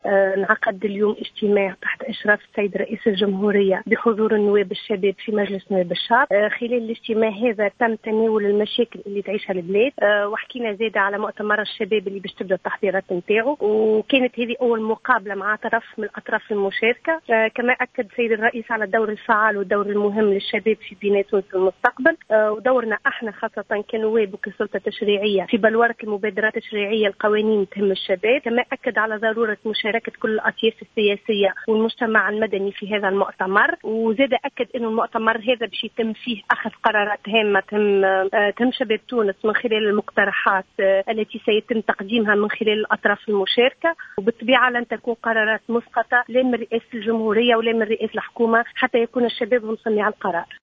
انعقد اليوم اجتماع تحت إشراف السيد رئيس الجمهورية بحضور النواب الشباب في مجلس نواب الشعب. خلال الاجتماع هذا تم تناول المشاكل اللي تعيشها البلاد، وحكينا زيادة على مؤتمر الشباب اللي باش تبدا التحضيرات نتاعو، وكانت هذه أول مقابلة مع طرف من الأطراف المشاركة. كما أكد السيد الرئيس على الدور الفعال والدور المهم للشباب في بناء تونس المستقبل، ودورنا احنا خاصة كنواب وكسلطة تشريعية في بلورة المبادرات التشريعية القوانين تهم الشباب. كما أكد على ضرورة مشاركة كل الأطياف السياسية والمجتمع المدني في هذا المؤتمر، وزاد أكد أن المؤتمر هذا باش يتم فيه أخذ قرارات هامة تهم شباب تونس من خلال المقترحات التي سيتم تقديمها من خلال الأطراف المشاركة، وبالطبيعة لن تكون قرارات مسقطة لا من رئاسة الجمهورية ولا من رئاسة الحكومة، حتى يكون الشباب هم صناع القرار.